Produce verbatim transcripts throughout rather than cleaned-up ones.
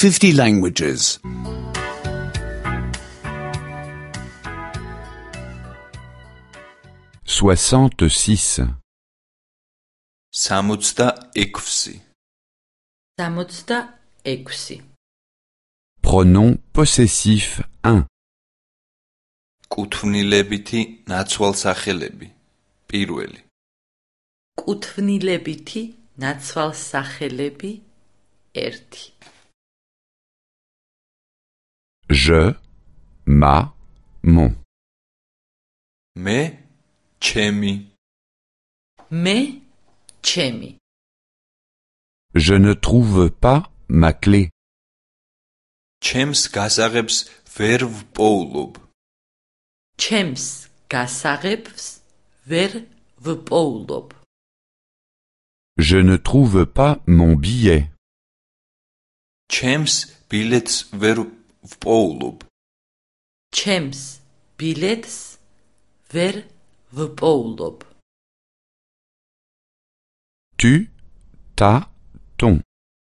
fifty languages. soixante-six. სამოცდაექვსი. სამოცდაექვსი. Pronom possessif un. კუთვნილებითი ნაცვალსახელები. პირველი. კუთვნილებითი ნაცვალსახელები ერთი. Je, ma, mon. მე, ჩემი. მე, ჩემი. Je ne trouve pas ma clé. ჩემს გასაღებს ვერ ვპოულობ. ჩემს გასაღებს ვერ ვპოულობ. Je ne trouve pas mon billet. ჩემს ბილეთს ვერ ვპოულობ. ჩემს ბილეთს ვერ ვპოულობ. Tu, ta, ton.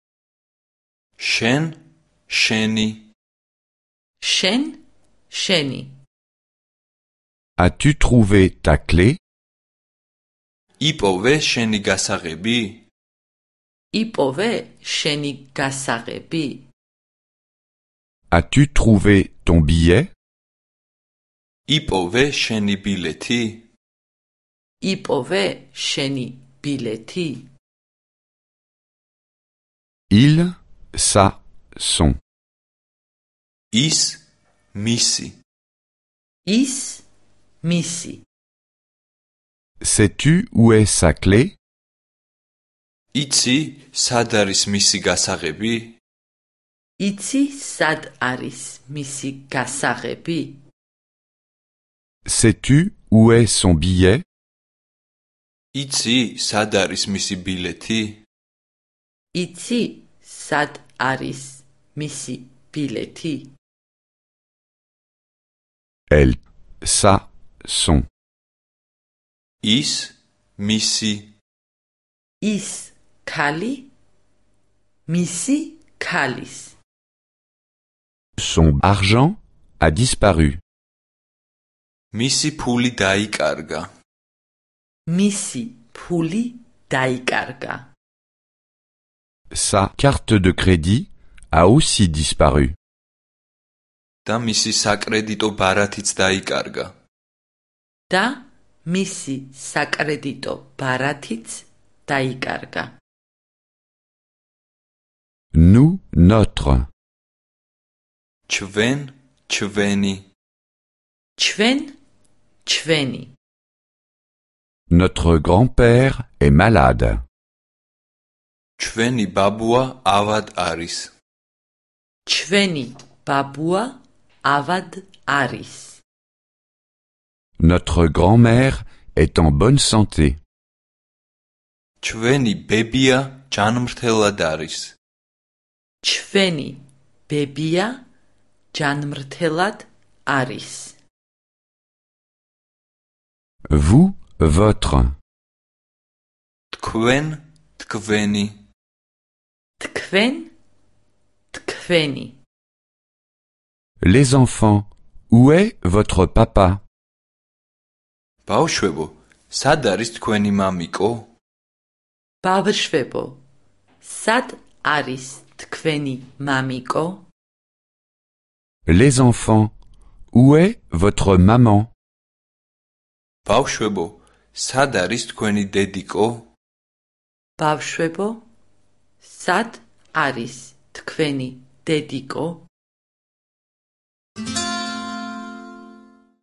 შენ, შენი. შენ, შენი. As-tu trouvé ta clé? იპოვე შენი გასაღები? იპოვე შენი გასაღები? As-tu trouvé ton billet? იპოვე შენი ბილეთი? იპოვე შენი ბილეთი? Il, ça, son. ის, მისი. ის, მისი. Sais-tu où est sa clé? იცი, სად არის მისი გასაღები? იცი, სად არის მისი გასაღები? Sais-tu où est son billet? იცი, სად არის მისი ბილეთი? იცი, სად არის მისი ბილეთი? Elle, ça, son. ის, მისი. ის ქალი, მისი ქალის. Son argent a disparu. მისი ფული დაიკარგა. მისი ფული დაიკარგა. Sa carte de crédit a aussi disparu. და მისი საკრედიტო ბარათიც დაიკარგა. და მისი საკრედიტო ბარათიც დაიკარგა. Nous, notre. ჩვენ, ჩვენი. ჩვენ, ჩვენი. Notre grand-père est malade. ჩვენი ბაბუა ავად არის. ჩვენი ბაბუა ავად არის. Notre grand-mère est en bonne santé. ჩვენი ბებია ჯანმრთელად არის. ჩვენი ბებია ჯანმრთელად არის. Vous, votre. თქვენ, თქვენი. თქვენ, თქვენი. Les enfants, où est votre papa? ბავშვებო, სად არის თქვენი მამიკო? ბავშვებო, სად არის თქვენი მამიკო? Les enfants, où est votre maman? ბავშვებო, სად არის თქვენი დედიკო? ბავშვებო, სად არის თქვენი დედიკო?